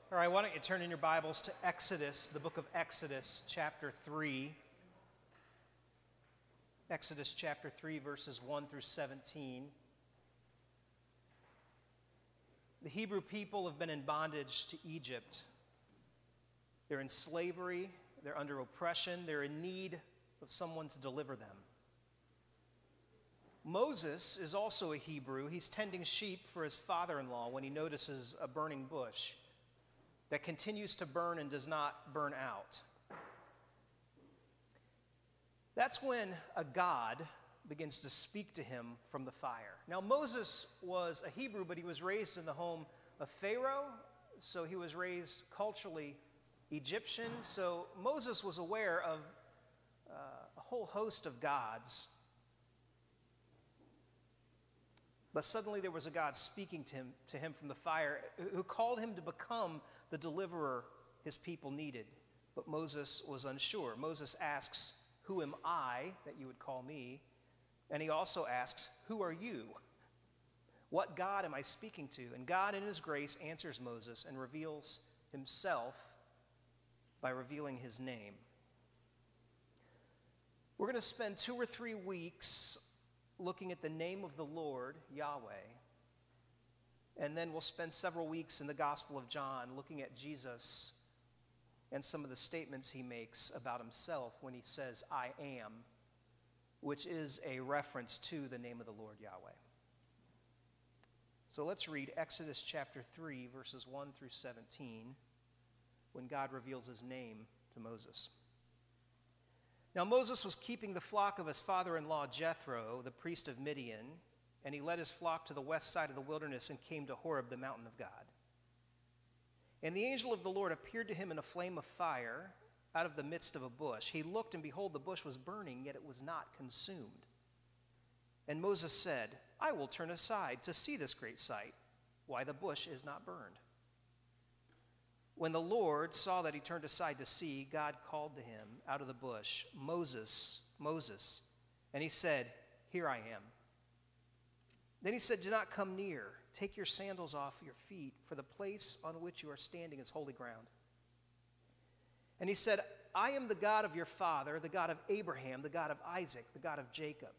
All right, why don't you turn in your Bibles to Exodus, the book of Exodus, chapter 3. Exodus chapter 3, verses 1 through 17. The Hebrew people have been in bondage to Egypt. They're in slavery, they're under oppression, they're in need of someone to deliver them. Moses is also a Hebrew. He's tending sheep for his father-in-law when he notices a burning bush that continues to burn and does not burn out. That's when a God begins to speak to him from the fire. Now, Moses was a Hebrew, but he was raised in the home of Pharaoh, so he was raised culturally Egyptian. So Moses was aware of a whole host of gods. But suddenly there was a God speaking to him from the fire who called him to become the deliverer his people needed. But Moses was unsure. Moses asks, "Who am I that you would call me?" And he also asks, "Who are you? What God am I speaking to?" And God in his grace answers Moses and reveals himself by revealing his name. We're going to spend 2 or 3 weeks looking at the name of the Lord, Yahweh. And then we'll spend several weeks in the Gospel of John looking at Jesus and some of the statements he makes about himself when he says, "I am," which is a reference to the name of the Lord, Yahweh. So let's read Exodus chapter 3, verses 1 through 17, when God reveals his name to Moses. Now Moses was keeping the flock of his father-in-law Jethro, the priest of Midian, and he led his flock to the west side of the wilderness and came to Horeb, the mountain of God. And the angel of the Lord appeared to him in a flame of fire out of the midst of a bush. He looked, and behold, the bush was burning, yet it was not consumed. And Moses said, "I will turn aside to see this great sight, why the bush is not burned." When the Lord saw that he turned aside to see, God called to him out of the bush, "Moses, Moses." And he said, "Here I am." Then he said, "Do not come near. Take your sandals off your feet, for the place on which you are standing is holy ground." And he said, "I am the God of your father, the God of Abraham, the God of Isaac, the God of Jacob."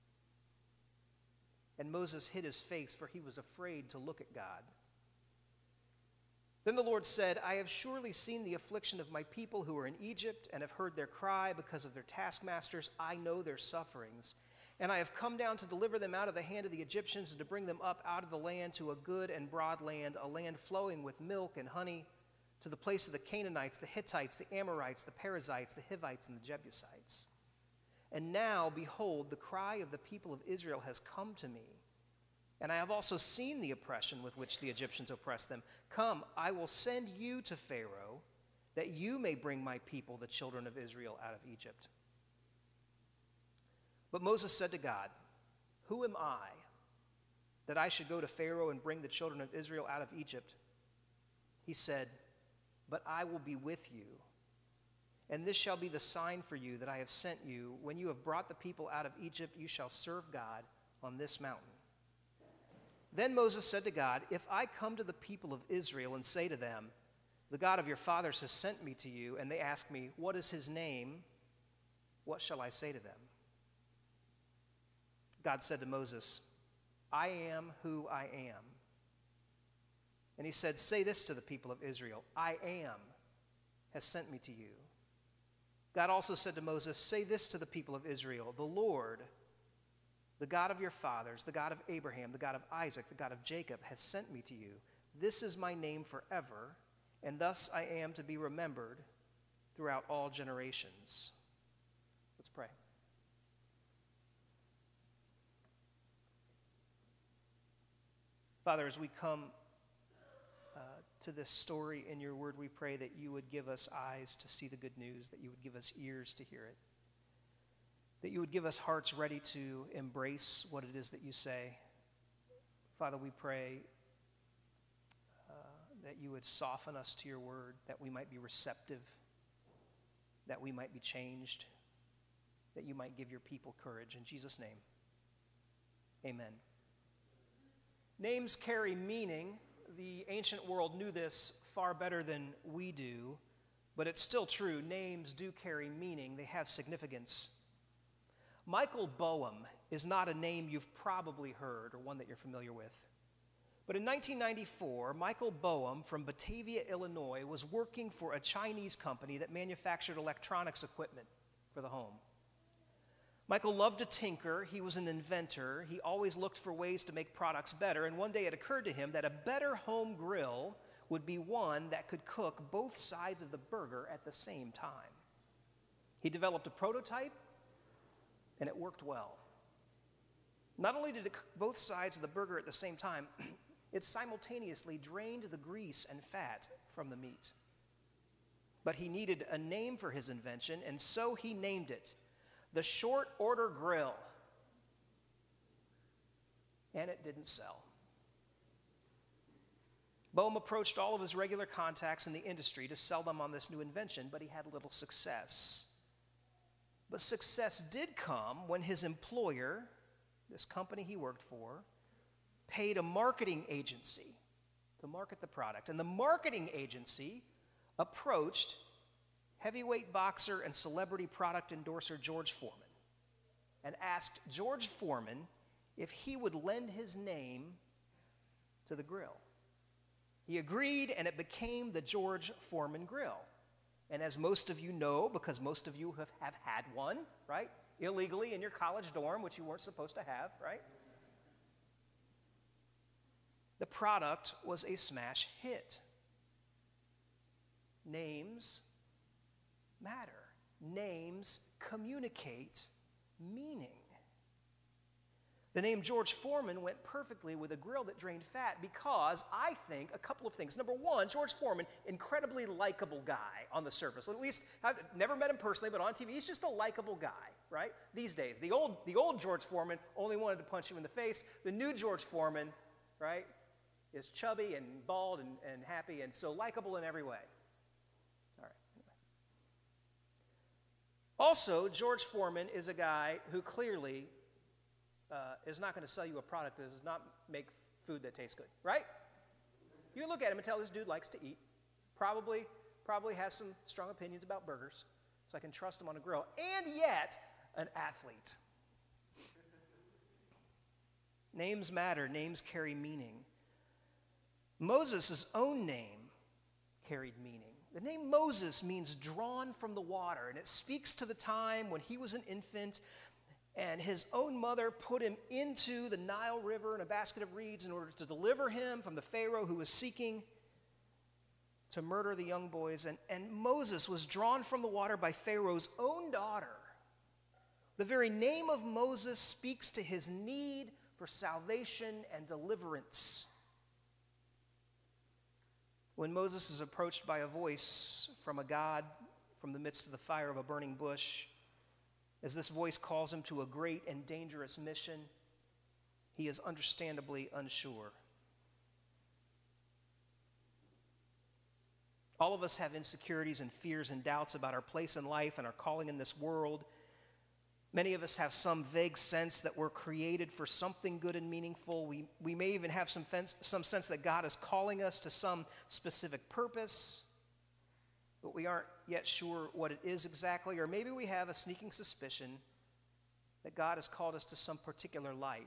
And Moses hid his face, for he was afraid to look at God. Then the Lord said, "I have surely seen the affliction of my people who are in Egypt, and have heard their cry because of their taskmasters. I know their sufferings. And I have come down to deliver them out of the hand of the Egyptians and to bring them up out of the land to a good and broad land, a land flowing with milk and honey, to the place of the Canaanites, the Hittites, the Amorites, the Perizzites, the Hivites, and the Jebusites. And now, behold, the cry of the people of Israel has come to me, and I have also seen the oppression with which the Egyptians oppress them. Come, I will send you to Pharaoh, that you may bring my people, the children of Israel, out of Egypt." But Moses said to God, "Who am I that I should go to Pharaoh and bring the children of Israel out of Egypt?" He said, "But I will be with you, and this shall be the sign for you that I have sent you. When you have brought the people out of Egypt, you shall serve God on this mountain." Then Moses said to God, "If I come to the people of Israel and say to them, 'The God of your fathers has sent me to you,' and they ask me, 'What is his name?' what shall I say to them?" God said to Moses, "I am who I am." And he said, "Say this to the people of Israel, 'I am has sent me to you.'" God also said to Moses, "Say this to the people of Israel, 'The Lord, the God of your fathers, the God of Abraham, the God of Isaac, the God of Jacob, has sent me to you. This is my name forever, and thus I am to be remembered throughout all generations.'" Let's pray. Father, as we come to this story in your word, we pray that you would give us eyes to see the good news, that you would give us ears to hear it, that you would give us hearts ready to embrace what it is that you say. Father, we pray that you would soften us to your word, that we might be receptive, that we might be changed, that you might give your people courage. In Jesus' name, amen. Names carry meaning. the ancient world knew this far better than we do, but it's still true. Names do carry meaning. They have significance. Michael Boehm is not a name you've probably heard or one that you're familiar with. But in 1994, Michael Boehm from Batavia, Illinois, was working for a Chinese company that manufactured electronics equipment for the home. Michael loved to tinker. He was an inventor. He always looked for ways to make products better, and one day it occurred to him that a better home grill would be one that could cook both sides of the burger at the same time. He developed a prototype, and it worked well. Not only did it cook both sides of the burger at the same time, it simultaneously drained the grease and fat from the meat. But he needed a name for his invention, and so he named it the Short Order Grill. And it didn't sell. Boehm approached all of his regular contacts in the industry to sell them on this new invention, but he had little success. But success did come when his employer, this company he worked for, paid a marketing agency to market the product. And the marketing agency approached heavyweight boxer and celebrity product endorser George Foreman and asked George Foreman if he would lend his name to the grill. He agreed, and it became the George Foreman Grill. And as most of you know, because most of you have had one, right? Illegally in your college dorm, which you weren't supposed to have, right? The product was a smash hit. Names matter. Names communicate meaning. The name George Foreman went perfectly with a grill that drained fat because I think a couple of things. Number one, George Foreman, incredibly likable guy on the surface. At least I've never met him personally, but on TV, he's just a likable guy, right? These days, the old George Foreman only wanted to punch him in the face. The new George Foreman, right, is chubby and bald and happy and so likable in every way. All right. Also, George Foreman is a guy who clearly is not going to sell you a product that does not make food that tastes good, right? You can look at him and tell this dude likes to eat. Probably has some strong opinions about burgers, so I can trust him on a grill. And yet, an athlete. Names matter. Names carry meaning. Moses' own name carried meaning. The name Moses means drawn from the water, and it speaks to the time when he was an infant and his own mother put him into the Nile River in a basket of reeds in order to deliver him from the Pharaoh who was seeking to murder the young boys. And Moses was drawn from the water by Pharaoh's own daughter. The very name of Moses speaks to his need for salvation and deliverance. When Moses is approached by a voice from a God from the midst of the fire of a burning bush, as this voice calls him to a great and dangerous mission, he is understandably unsure. All of us have insecurities and fears and doubts about our place in life and our calling in this world. Many of us have some vague sense that we're created for something good and meaningful. We may even have some sense that God is calling us to some specific purpose, but we aren't yet sure what it is exactly, or maybe we have a sneaking suspicion that God has called us to some particular life.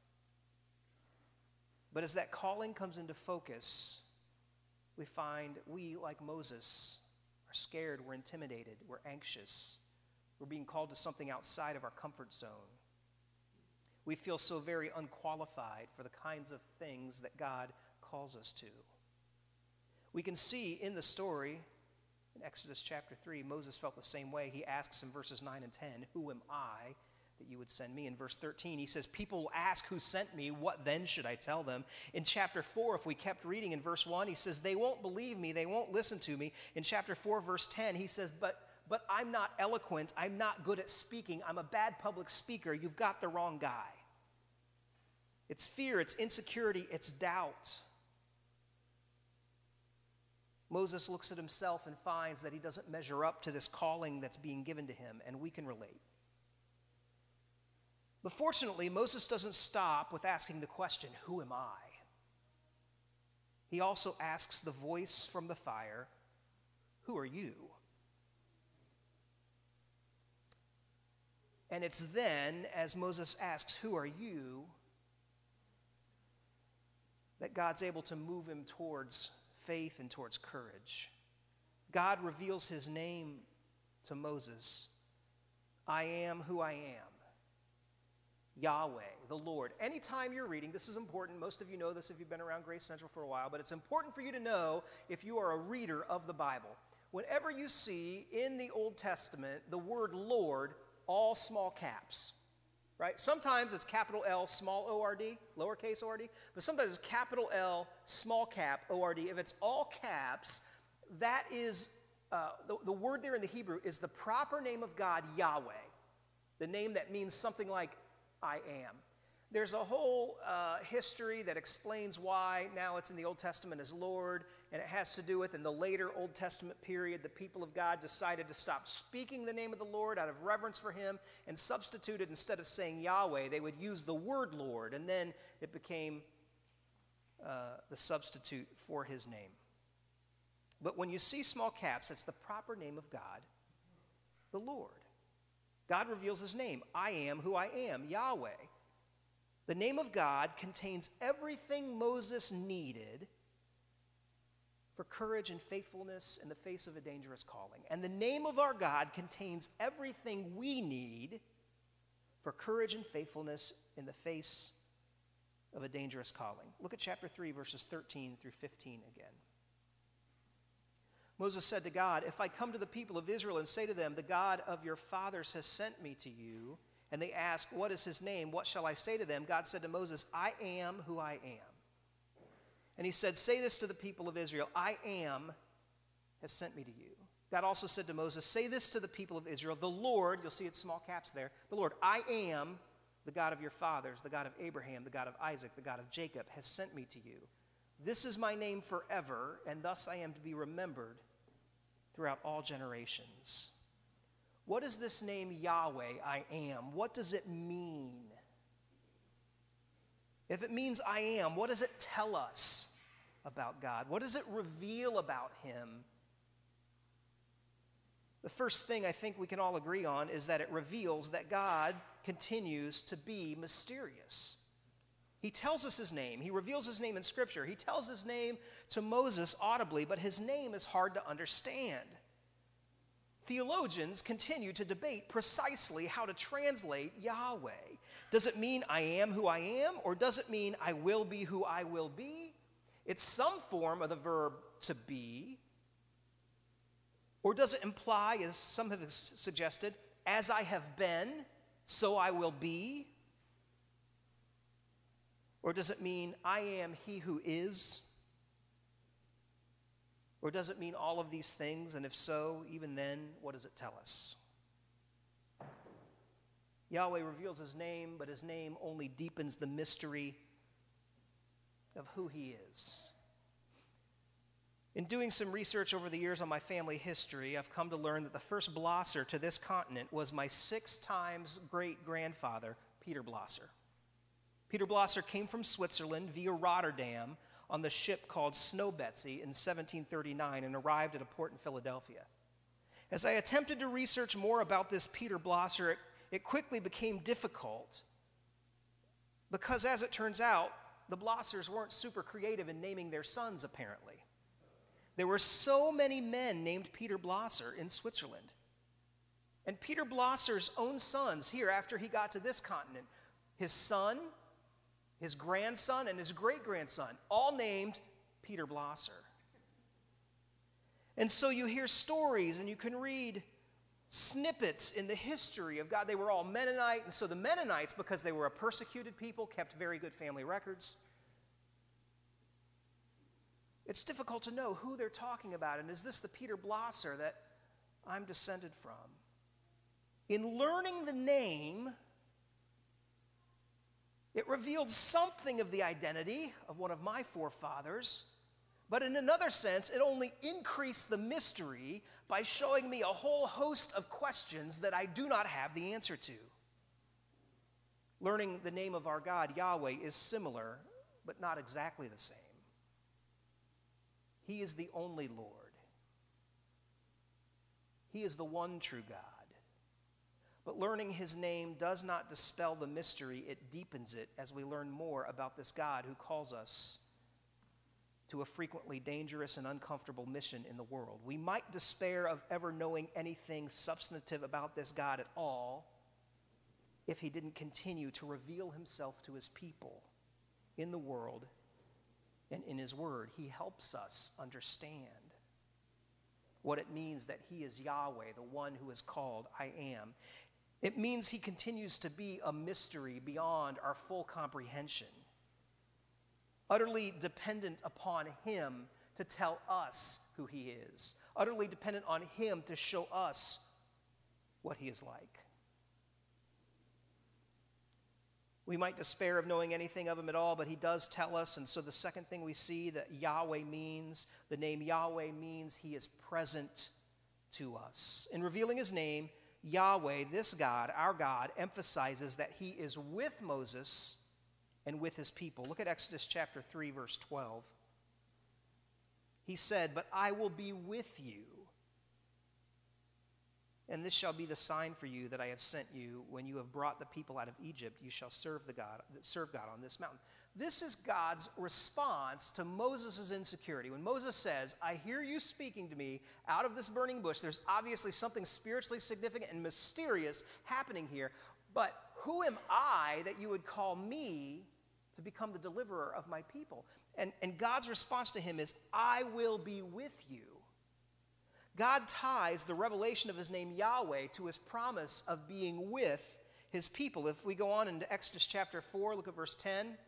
But as that calling comes into focus, we find we, like Moses, are scared, we're intimidated, we're anxious. We're being called to something outside of our comfort zone. We feel so very unqualified for the kinds of things that God calls us to. We can see in the story, in Exodus chapter 3, Moses felt the same way. He asks in verses 9 and 10, "Who am I that you would send me?" In verse 13, he says, "People will ask who sent me. What then should I tell them?" In chapter 4, if we kept reading in verse 1, he says, "They won't believe me. They won't listen to me." In chapter 4, verse 10, he says, But I'm not eloquent. I'm not good at speaking. I'm a bad public speaker. You've got the wrong guy." It's fear, it's insecurity, it's doubt. Moses looks at himself and finds that he doesn't measure up to this calling that's being given to him, and we can relate. But fortunately, Moses doesn't stop with asking the question, "Who am I?" He also asks the voice from the fire, "Who are you?" And it's then, as Moses asks, "Who are you?" that God's able to move him towards faith and towards courage. God reveals his name to Moses. I am who I am. Yahweh, the Lord. Anytime you're reading, this is important. Most of you know this if you've been around Grace Central for a while, but it's important for you to know if you are a reader of the Bible. Whenever you see in the Old Testament the word Lord, all small caps, right? Sometimes it's capital L, small O-R-D, lowercase O-R-D, but sometimes it's capital L, small cap O-R-D. If it's all caps, that is, the word there in the Hebrew is the proper name of God, Yahweh, the name that means something like I am. There's a whole history that explains why now it's in the Old Testament as Lord, and it has to do with in the later Old Testament period, the people of God decided to stop speaking the name of the Lord out of reverence for him and substituted, instead of saying Yahweh, they would use the word Lord, and then it became the substitute for his name. But when you see small caps, it's the proper name of God, the Lord. God reveals his name. I am who I am, Yahweh. The name of God contains everything Moses needed for courage and faithfulness in the face of a dangerous calling. And the name of our God contains everything we need for courage and faithfulness in the face of a dangerous calling. Look at chapter 3, verses 13 through 15 again. Moses said to God, "If I come to the people of Israel and say to them, 'The God of your fathers has sent me to you,' and they ask, 'What is his name?' what shall I say to them?" God said to Moses, "I am who I am." And he said, "Say this to the people of Israel, 'I am has sent me to you.'" God also said to Moses, "Say this to the people of Israel, 'The Lord,'" you'll see it's small caps there, "'the Lord, I am the God of your fathers, the God of Abraham, the God of Isaac, the God of Jacob, has sent me to you. This is my name forever, and thus I am to be remembered throughout all generations." What is this name Yahweh, I am? What does it mean? If it means I am, what does it tell us about God? What does it reveal about him? The first thing I think we can all agree on is that it reveals that God continues to be mysterious. He tells us his name. He reveals his name in Scripture. He tells his name to Moses audibly, but his name is hard to understand. Theologians continue to debate precisely how to translate Yahweh. Does it mean I am who I am, or does it mean I will be who I will be? It's some form of the verb to be. Or does it imply, as some have suggested, as I have been, so I will be? Or does it mean I am he who is? Or does it mean all of these things? And if so, even then, what does it tell us? Yahweh reveals his name, but his name only deepens the mystery of who he is. In doing some research over the years on my family history, I've come to learn that the first Blosser to this continent was my 6 times great-grandfather, Peter Blosser. Peter Blosser came from Switzerland via Rotterdam on the ship called Snow Betsy in 1739 and arrived at a port in Philadelphia. As I attempted to research more about this Peter Blosser, it quickly became difficult because, as it turns out, the Blossers weren't super creative in naming their sons, apparently. There were so many men named Peter Blosser in Switzerland. And Peter Blosser's own sons here, after he got to this continent, his son, his grandson, and his great-grandson, all named Peter Blosser. And so you hear stories and you can read snippets in the history of God. They were all Mennonite, and so the Mennonites, because they were a persecuted people, kept very good family records. It's difficult to know who they're talking about, and is this the Peter Blosser that I'm descended from? In learning the name, it revealed something of the identity of one of my forefathers, but in another sense, it only increased the mystery by showing me a whole host of questions that I do not have the answer to. Learning the name of our God, Yahweh, is similar, but not exactly the same. He is the only Lord. He is the one true God. But learning his name does not dispel the mystery, it deepens it as we learn more about this God who calls us to a frequently dangerous and uncomfortable mission in the world. We might despair of ever knowing anything substantive about this God at all if he didn't continue to reveal himself to his people in the world and in his word. He helps us understand what it means that he is Yahweh, the one who is called I Am. It means he continues to be a mystery beyond our full comprehension, utterly dependent upon him to tell us who he is, utterly dependent on him to show us what he is like. We might despair of knowing anything of him at all, but he does tell us. And so the second thing we see that Yahweh means, the name Yahweh means he is present to us. In revealing his name, Yahweh, this God, our God, emphasizes that he is with Moses and with his people. Look at Exodus chapter 3, verse 12. He said, "But I will be with you, and this shall be the sign for you that I have sent you. When you have brought the people out of Egypt, you shall serve God on this mountain." This is God's response to Moses' insecurity. When Moses says, "I hear you speaking to me out of this burning bush," there's obviously something spiritually significant and mysterious happening here. But who am I that you would call me to become the deliverer of my people? And God's response to him is, "I will be with you." God ties the revelation of his name Yahweh to his promise of being with his people. If we go on into Exodus chapter 4, look at verse 10.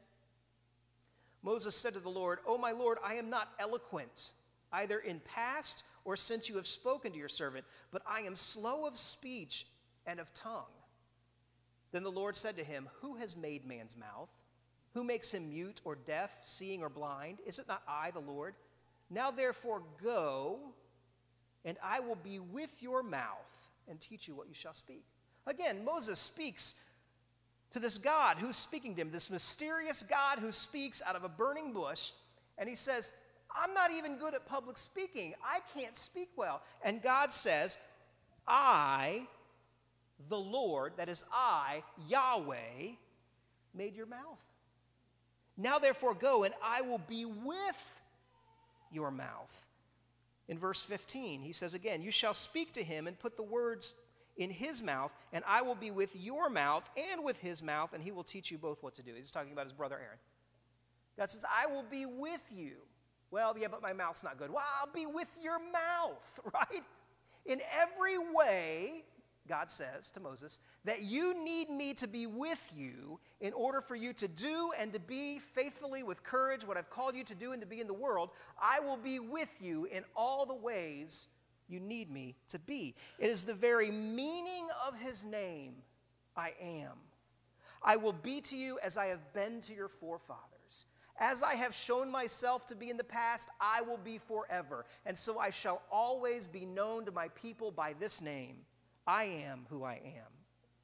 Moses said to the Lord, "O my Lord, I am not eloquent, either in past or since you have spoken to your servant, but I am slow of speech and of tongue." Then the Lord said to him, "Who has made man's mouth? Who makes him mute or deaf, seeing or blind? Is it not I, the Lord? Now therefore go, and I will be with your mouth and teach you what you shall speak." Again, Moses speaks to this God who's speaking to him, this mysterious God who speaks out of a burning bush, and he says, "I'm not even good at public speaking. I can't speak well." And God says, "I, the Lord," that is I, Yahweh, made your mouth. Now therefore go, and I will be with your mouth. In verse 15, he says again, "You shall speak to him and put the words in his mouth, and I will be with your mouth and with his mouth, and he will teach you both what to do." He's talking about his brother Aaron. God says, "I will be with you." Well, yeah, but my mouth's not good. Well, I'll be with your mouth, right? In every way, God says to Moses, that you need me to be with you in order for you to do and to be faithfully with courage what I've called you to do and to be in the world. I will be with you in all the ways you need me to be. It is the very meaning of his name, I am. I will be to you as I have been to your forefathers. As I have shown myself to be in the past, I will be forever. And so I shall always be known to my people by this name. I am who I am.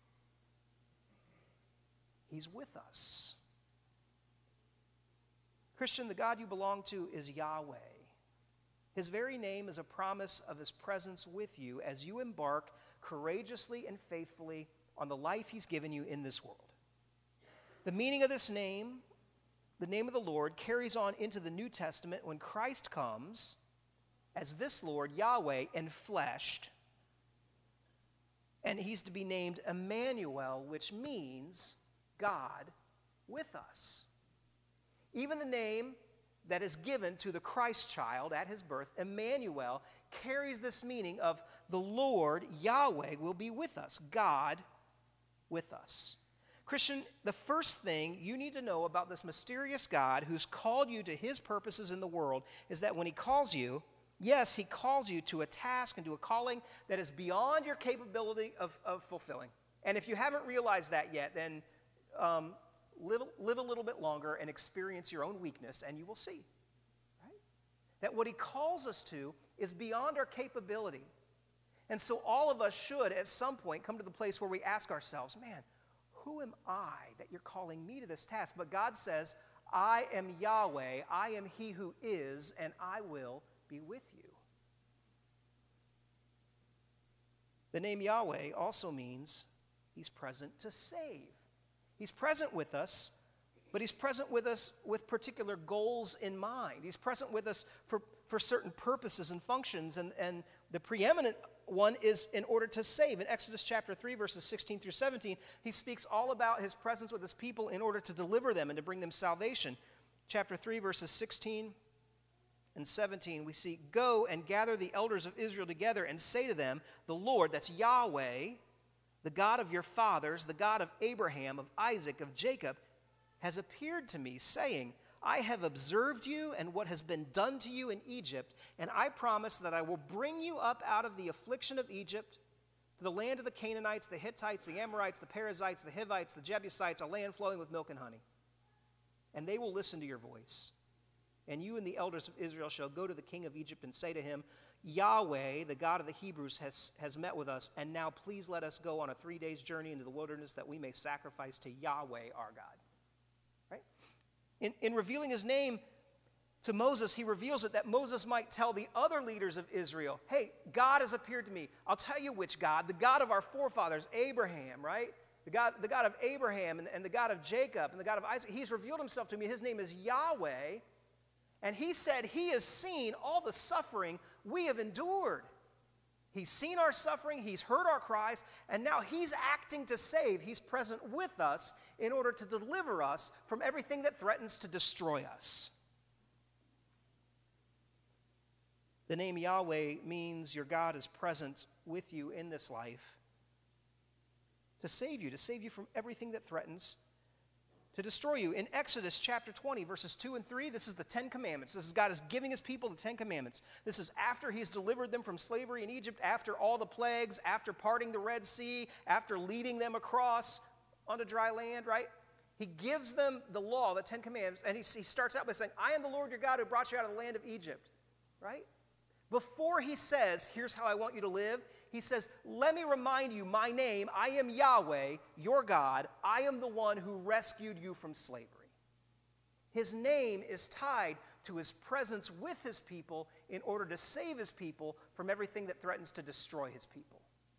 He's with us. Christian, the God you belong to is Yahweh. His very name is a promise of his presence with you as you embark courageously and faithfully on the life he's given you in this world. The meaning of this name, the name of the Lord, carries on into the New Testament when Christ comes as this Lord, Yahweh, enfleshed. And he's to be named Emmanuel, which means God with us. Even the name that is given to the Christ child at his birth, Emmanuel, carries this meaning of the Lord, Yahweh, will be with us, God with us. Christian, the first thing you need to know about this mysterious God who's called you to his purposes in the world is that when he calls you, yes, he calls you to a task and to a calling that is beyond your capability of fulfilling. And if you haven't realized that yet, then live a little bit longer and experience your own weakness, and you will see, right? That what he calls us to is beyond our capability. And so all of us should, at some point, come to the place where we ask ourselves, man, who am I that you're calling me to this task? But God says, I am Yahweh, I am he who is, and I will be with you. The name Yahweh also means he's present to save. He's present with us, but he's present with us with particular goals in mind. He's present with us for certain purposes and functions, and the preeminent one is in order to save. In Exodus chapter 3, verses 16 through 17, he speaks all about his presence with his people in order to deliver them and to bring them salvation. Chapter 3, verses 16 and 17, we see, "Go and gather the elders of Israel together and say to them, the Lord," that's Yahweh, "the God of your fathers, the God of Abraham, of Isaac, of Jacob, has appeared to me, saying, I have observed you and what has been done to you in Egypt, and I promise that I will bring you up out of the affliction of Egypt to the land of the Canaanites, the Hittites, the Amorites, the Perizzites, the Hivites, the Jebusites, a land flowing with milk and honey. And they will listen to your voice. And you and the elders of Israel shall go to the king of Egypt and say to him, Yahweh, the God of the Hebrews, has met with us, and now please let us go on a 3 days journey into the wilderness that we may sacrifice to Yahweh our God." Right? In revealing his name to Moses, he reveals it that Moses might tell the other leaders of Israel, hey, God has appeared to me. I'll tell you which God, the God of our forefathers, Abraham, right? The God of Abraham and the God of Jacob and the God of Isaac. He's revealed himself to me. His name is Yahweh. And he said he has seen all the suffering we have endured. He's seen our suffering, he's heard our cries, and now he's acting to save. He's present with us in order to deliver us from everything that threatens to destroy us. The name Yahweh means your God is present with you in this life to save you from everything that threatens to destroy you. In Exodus chapter 20, verses 2 and 3, this is the Ten Commandments. This is God is giving his people the Ten Commandments. This is after he's delivered them from slavery in Egypt, after all the plagues, after parting the Red Sea, after leading them across onto dry land, right? He gives them the law, the Ten Commandments, and he starts out by saying, I am the Lord your God who brought you out of the land of Egypt, right? Before he says, here's how I want you to live, he says, let me remind you my name. I am Yahweh, your God. I am the one who rescued you from slavery. His name is tied to his presence with his people in order to save his people from everything that threatens to destroy his people.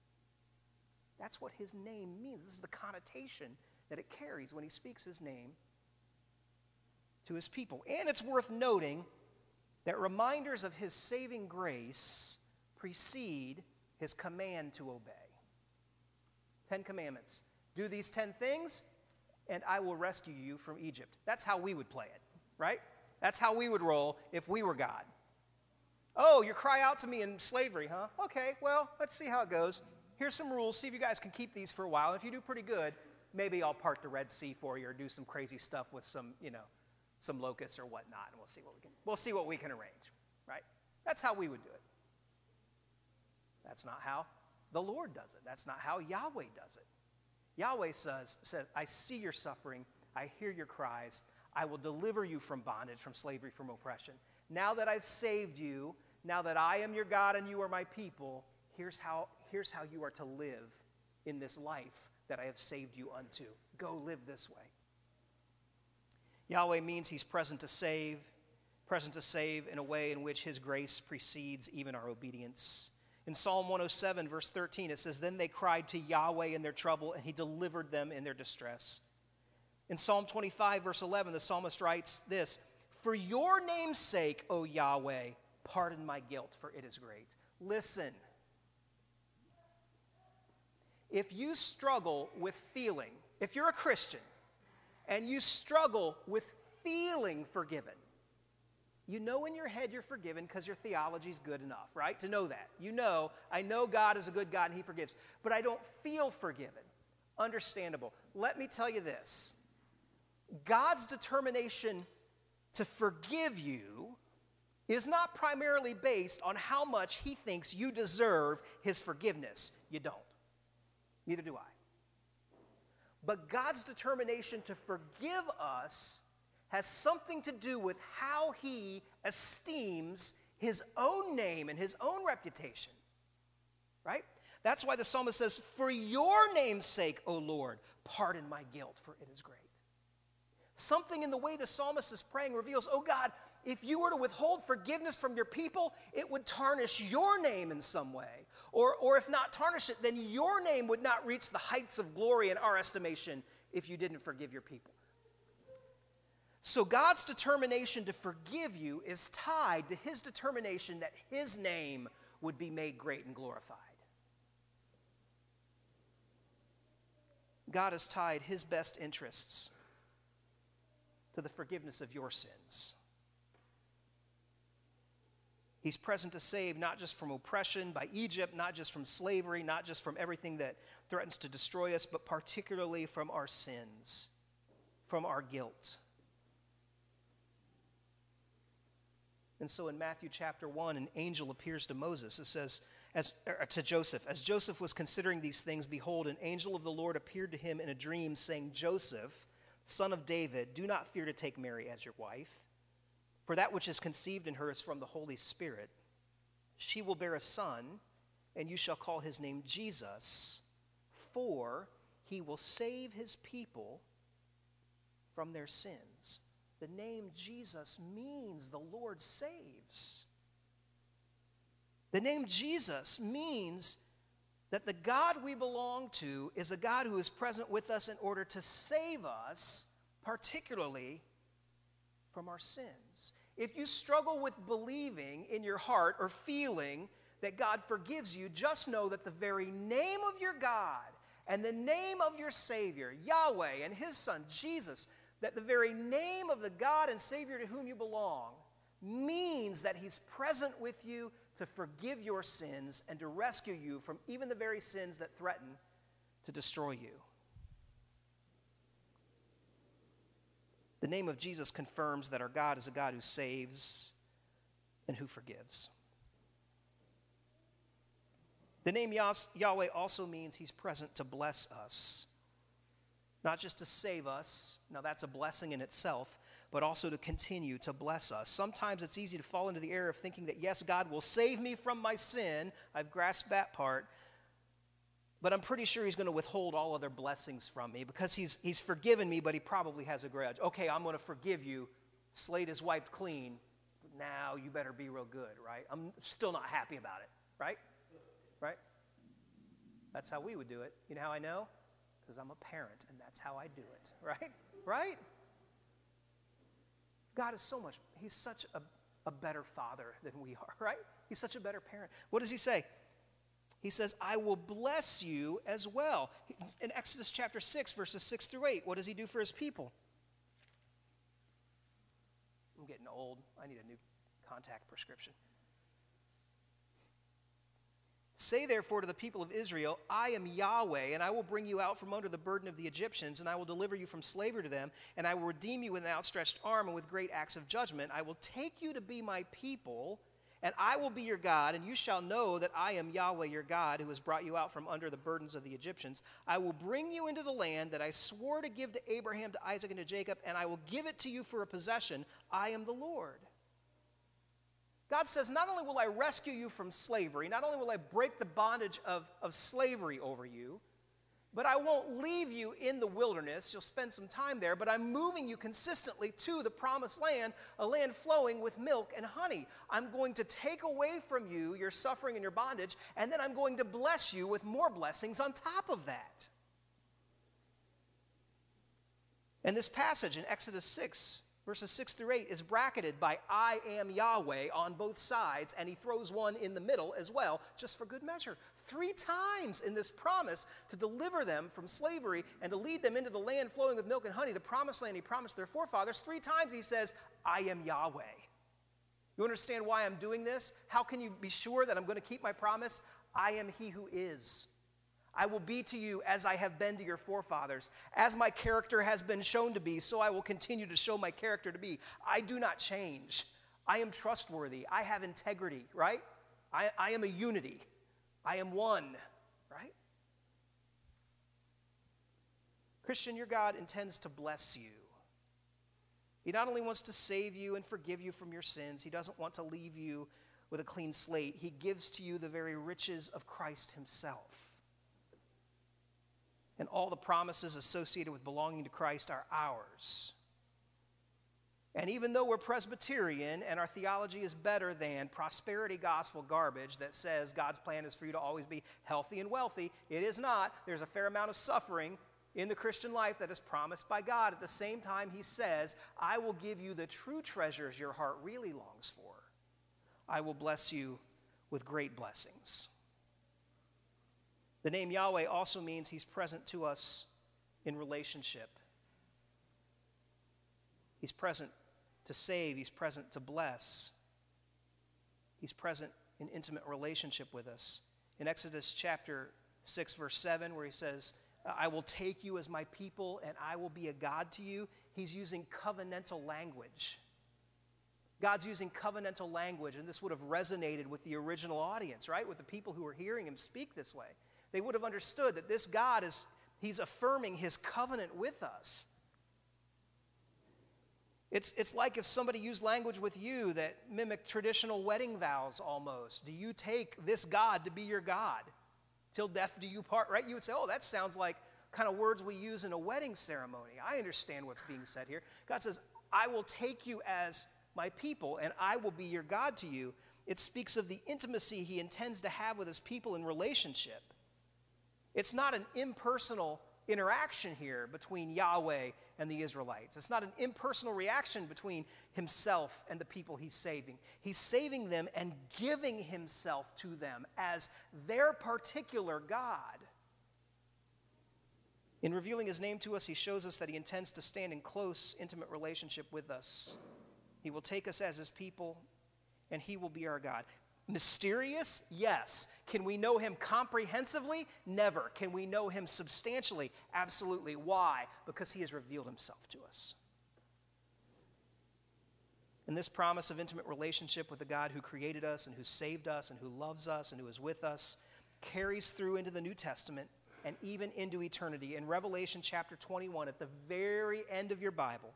That's what his name means. This is the connotation that it carries when he speaks his name to his people. And it's worth noting that reminders of his saving grace precede his command to obey. 10 commandments. Do these 10 things, and I will rescue you from Egypt. That's how we would play it, right? That's how we would roll if we were God. Oh, you cry out to me in slavery, huh? Okay, well, let's see how it goes. Here's some rules. See if you guys can keep these for a while. If you do pretty good, maybe I'll part the Red Sea for you or do some crazy stuff with some locusts or whatnot, and we'll see what we can arrange, right? That's how we would do it. That's not how the Lord does it. That's not how Yahweh does it. Yahweh says, I see your suffering. I hear your cries. I will deliver you from bondage, from slavery, from oppression. Now that I've saved you, now that I am your God and you are my people, here's how you are to live in this life that I have saved you unto. Go live this way. Yahweh means he's present to save in a way in which his grace precedes even our obedience. In Psalm 107, verse 13, it says, Then they cried to Yahweh in their trouble, and he delivered them in their distress. In Psalm 25, verse 11, the psalmist writes this, For your name's sake, O Yahweh, pardon my guilt, for it is great. Listen. If you struggle with feeling, if you're a Christian, and you struggle with feeling forgiven, you know in your head you're forgiven because your theology's good enough, right? To know that. I know God is a good God and he forgives, but I don't feel forgiven. Understandable. Let me tell you this. God's determination to forgive you is not primarily based on how much he thinks you deserve his forgiveness. You don't. Neither do I. But God's determination to forgive us has something to do with how he esteems his own name and his own reputation, right? That's why the psalmist says, For your name's sake, O Lord, pardon my guilt, for it is great. Something in the way the psalmist is praying reveals, oh God, if you were to withhold forgiveness from your people, it would tarnish your name in some way. Or if not tarnish it, then your name would not reach the heights of glory in our estimation if you didn't forgive your people. So God's determination to forgive you is tied to his determination that his name would be made great and glorified. God has tied his best interests to the forgiveness of your sins. He's present to save not just from oppression by Egypt, not just from slavery, not just from everything that threatens to destroy us, but particularly from our sins, from our guilt. And so in Matthew chapter 1, an angel appears to Moses. It says, to Joseph, as Joseph was considering these things, behold, an angel of the Lord appeared to him in a dream, saying, Joseph, son of David, do not fear to take Mary as your wife, for that which is conceived in her is from the Holy Spirit. She will bear a son, and you shall call his name Jesus, for he will save his people from their sins. The name Jesus means the Lord saves. The name Jesus means that the God we belong to is a God who is present with us in order to save us, particularly from our sins. If you struggle with believing in your heart or feeling that God forgives you, just know that the very name of your God and the name of your Savior, Yahweh, and his Son, Jesus, that the very name of the God and Savior to whom you belong means that he's present with you to forgive your sins and to rescue you from even the very sins that threaten to destroy you. The name of Jesus confirms that our God is a God who saves and who forgives. The name Yahweh also means he's present to bless us. Not just to save us, now that's a blessing in itself, but also to continue to bless us. Sometimes it's easy to fall into the error of thinking that, yes, God will save me from my sin. I've grasped that part. But I'm pretty sure he's going to withhold all other blessings from me because he's forgiven me, but he probably has a grudge. Okay, I'm going to forgive you. Slate is wiped clean. Now you better be real good, right? I'm still not happy about it, right? Right? That's how we would do it. You know how I know? Because I'm a parent, and that's how I do it, right? Right? God is so much, he's such a better father than we are, right? He's such a better parent. What does he say? He says, I will bless you as well. In Exodus chapter 6, verses 6 through 8, what does he do for his people? I'm getting old. I need a new contact prescription. Say therefore to the people of Israel, I am Yahweh, and I will bring you out from under the burden of the Egyptians, and I will deliver you from slavery to them, and I will redeem you with an outstretched arm and with great acts of judgment. I will take you to be my people, and I will be your God, and you shall know that I am Yahweh your God, who has brought you out from under the burdens of the Egyptians. I will bring you into the land that I swore to give to Abraham, to Isaac, and to Jacob, and I will give it to you for a possession. I am the Lord. God says, not only will I rescue you from slavery, not only will I break the bondage of slavery over you, but I won't leave you in the wilderness. You'll spend some time there, but I'm moving you consistently to the promised land, a land flowing with milk and honey. I'm going to take away from you your suffering and your bondage, and then I'm going to bless you with more blessings on top of that. And this passage in Exodus 6, verses 6 through 8 is bracketed by I am Yahweh on both sides, and he throws one in the middle as well, just for good measure. 3 times in this promise to deliver them from slavery and to lead them into the land flowing with milk and honey, the promised land he promised their forefathers, 3 times he says, I am Yahweh. You understand why I'm doing this? How can you be sure that I'm going to keep my promise? I am he who is. I will be to you as I have been to your forefathers. As my character has been shown to be, so I will continue to show my character to be. I do not change. I am trustworthy. I have integrity, right? I am a unity. I am one, right? Christian, your God intends to bless you. He not only wants to save you and forgive you from your sins, he doesn't want to leave you with a clean slate. He gives to you the very riches of Christ himself. And all the promises associated with belonging to Christ are ours. And even though we're Presbyterian and our theology is better than prosperity gospel garbage that says God's plan is for you to always be healthy and wealthy, it is not. There's a fair amount of suffering in the Christian life that is promised by God. At the same time, he says, I will give you the true treasures your heart really longs for. I will bless you with great blessings. The name Yahweh also means he's present to us in relationship. He's present to save. He's present to bless. He's present in intimate relationship with us. In Exodus chapter 6, verse 7, where he says, I will take you as my people and I will be a God to you, he's using covenantal language. God's using covenantal language, and this would have resonated with the original audience, right? With the people who were hearing him speak this way. They would have understood that this God he's affirming his covenant with us. It's like if somebody used language with you that mimicked traditional wedding vows almost. Do you take this God to be your God? Till death do you part, right? You would say, oh, that sounds like kind of words we use in a wedding ceremony. I understand what's being said here. God says, I will take you as my people, and I will be your God to you. It speaks of the intimacy he intends to have with his people in relationship. It's not an impersonal interaction here between Yahweh and the Israelites. It's not an impersonal reaction between himself and the people he's saving. He's saving them and giving himself to them as their particular God. In revealing his name to us, he shows us that he intends to stand in close, intimate relationship with us. He will take us as his people, and he will be our God. Mysterious? Yes. Can we know him comprehensively? Never. Can we know him substantially? Absolutely. Why? Because he has revealed himself to us. And this promise of intimate relationship with the God who created us and who saved us and who loves us and who is with us carries through into the New Testament and even into eternity. In Revelation chapter 21, at the very end of your Bible,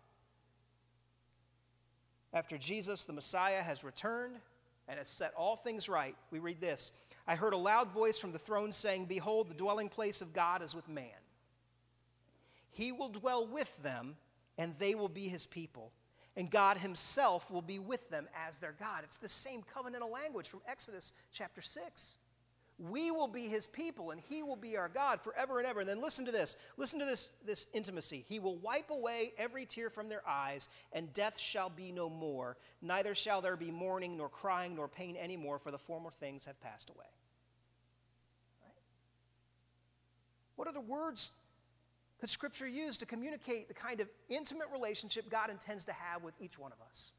after Jesus, the Messiah, has returned and has set all things right, we read this. I heard a loud voice from the throne saying, behold, the dwelling place of God is with man. He will dwell with them, and they will be his people. And God himself will be with them as their God. It's the same covenantal language from Exodus chapter 6. We will be his people, and he will be our God forever and ever. And then listen to this. Listen to this intimacy. He will wipe away every tear from their eyes, and death shall be no more. Neither shall there be mourning, nor crying, nor pain anymore, for the former things have passed away. Right? What other words could Scripture use to communicate the kind of intimate relationship God intends to have with each one of us?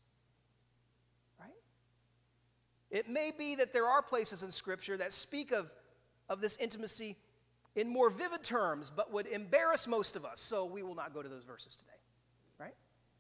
It may be that there are places in Scripture that speak of this intimacy in more vivid terms, but would embarrass most of us, so we will not go to those verses today, right?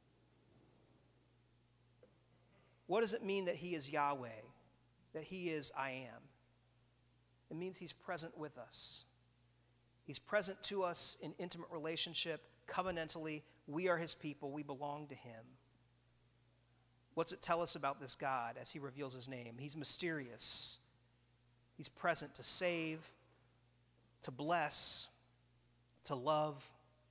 What does it mean that he is Yahweh, that he is I am? It means he's present with us. He's present to us in intimate relationship, covenantally. We are his people. We belong to him. What's it tell us about this God as he reveals his name? He's mysterious. He's present to save, to bless, to love.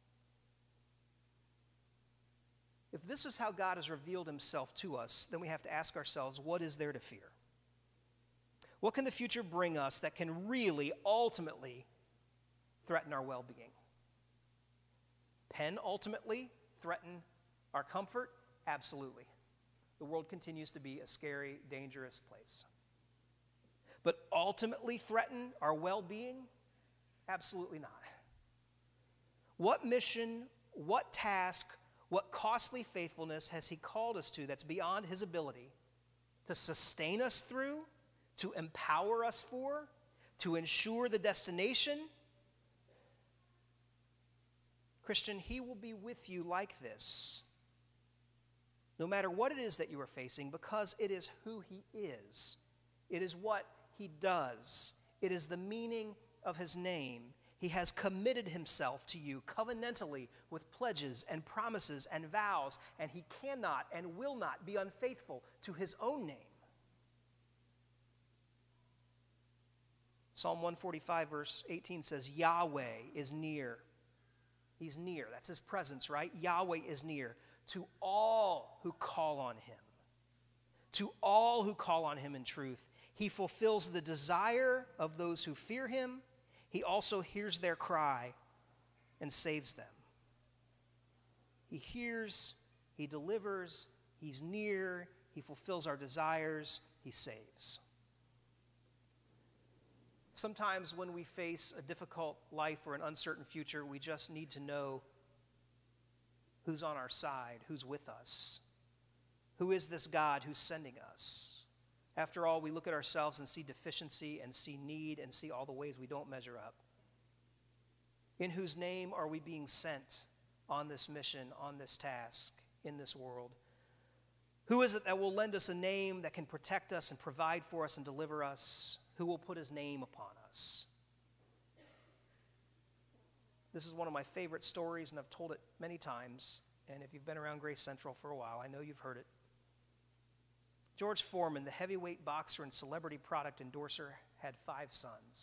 If this is how God has revealed himself to us, then we have to ask ourselves, what is there to fear? What can the future bring us that can really, ultimately, threaten our well-being? Can ultimately threaten our comfort? Absolutely. The world continues to be a scary, dangerous place. But ultimately threaten our well-being? Absolutely not. What mission, what task, what costly faithfulness has he called us to that's beyond his ability to sustain us through, to empower us for, to ensure the destination? Christian, he will be with you like this, no matter what it is that you are facing, because it is who he is. It is what he does. It is the meaning of his name. He has committed himself to you covenantally with pledges and promises and vows, and he cannot and will not be unfaithful to his own name. Psalm 145, verse 18 says, Yahweh is near. He's near. That's his presence, right? Yahweh is near to all who call on him. To all who call on him in truth. He fulfills the desire of those who fear him. He also hears their cry and saves them. He hears, he delivers, he's near, he fulfills our desires, he saves. Sometimes when we face a difficult life or an uncertain future, we just need to know who's on our side, who's with us. Who is this God who's sending us? After all, we look at ourselves and see deficiency and see need and see all the ways we don't measure up. In whose name are we being sent on this mission, on this task, in this world? Who is it that will lend us a name that can protect us and provide for us and deliver us? Who will put his name upon us? This is one of my favorite stories, and I've told it many times. And if you've been around Grace Central for a while, I know you've heard it. George Foreman, the heavyweight boxer and celebrity product endorser, had 5 sons.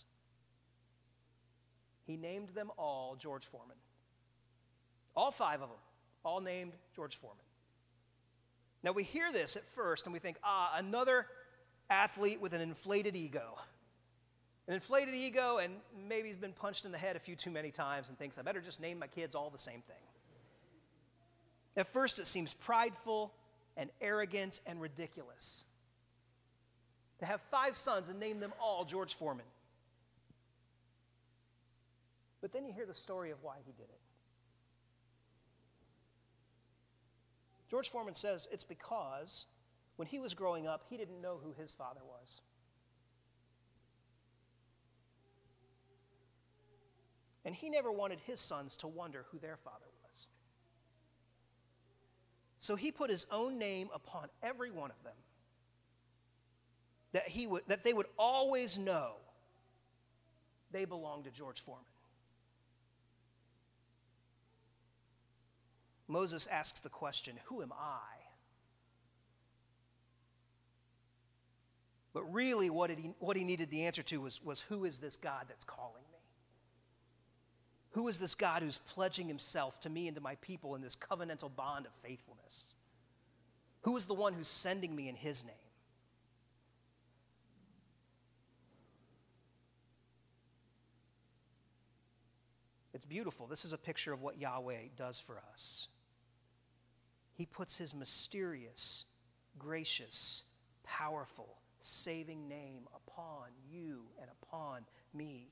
He named them all George Foreman. All 5 of them, all named George Foreman. Now we hear this at first and we think, another athlete with an inflated ego. An inflated ego, and maybe he's been punched in the head a few too many times and thinks, I better just name my kids all the same thing. At first it seems prideful and arrogant and ridiculous to have 5 sons and name them all George Foreman. But then you hear the story of why he did it. George Foreman says it's because when he was growing up, he didn't know who his father was. And he never wanted his sons to wonder who their father was. So he put his own name upon every one of them, that they would always know they belonged to George Foreman. Moses asks the question, who am I? But really what he needed the answer to was who is this God that's calling me? Who is this God who's pledging himself to me and to my people in this covenantal bond of faithfulness? Who is the one who's sending me in his name? It's beautiful. This is a picture of what Yahweh does for us. He puts his mysterious, gracious, powerful, saving name upon you and upon me.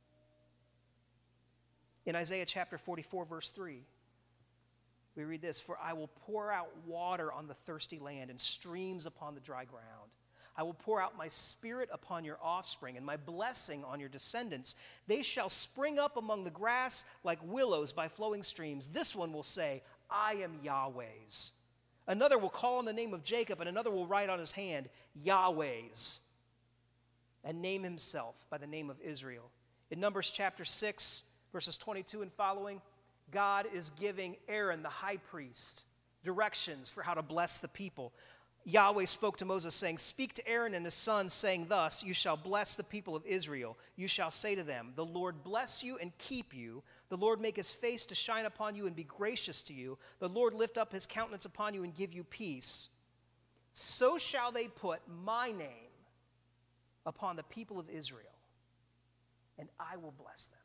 In Isaiah chapter 44, verse 3, we read this, "For I will pour out water on the thirsty land and streams upon the dry ground. I will pour out my spirit upon your offspring and my blessing on your descendants. They shall spring up among the grass like willows by flowing streams. This one will say, I am Yahweh's. Another will call on the name of Jacob, and another will write on his hand, Yahweh's, and name himself by the name of Israel." In Numbers chapter 6, verses 22 and following, God is giving Aaron, the high priest, directions for how to bless the people. Yahweh spoke to Moses, saying, "Speak to Aaron and his sons, saying thus, you shall bless the people of Israel. You shall say to them, the Lord bless you and keep you. The Lord make his face to shine upon you and be gracious to you. The Lord lift up his countenance upon you and give you peace. So shall they put my name upon the people of Israel, and I will bless them."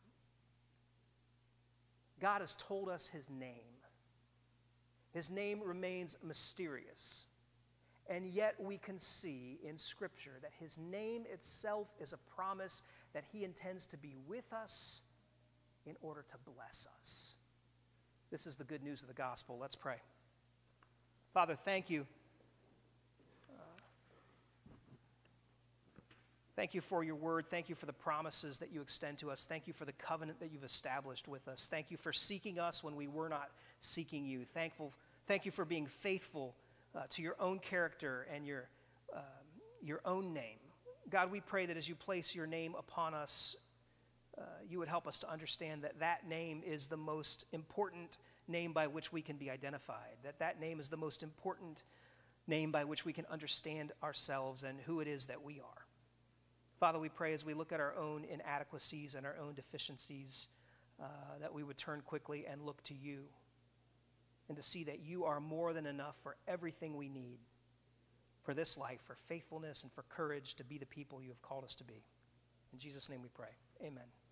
God has told us his name. His name remains mysterious. And yet we can see in Scripture that his name itself is a promise that he intends to be with us in order to bless us. This is the good news of the gospel. Let's pray. Father, thank you. Thank you for your word. Thank you for the promises that you extend to us. Thank you for the covenant that you've established with us. Thank you for seeking us when we were not seeking you. Thank you for being faithful to your own character and your own name. God, we pray that as you place your name upon us, you would help us to understand that that name is the most important name by which we can be identified, that name is the most important name by which we can understand ourselves and who it is that we are. Father, we pray as we look at our own inadequacies and our own deficiencies, that we would turn quickly and look to you. and to see that you are more than enough for everything we need for this life, for faithfulness and for courage to be the people you have called us to be. In Jesus' name we pray. Amen.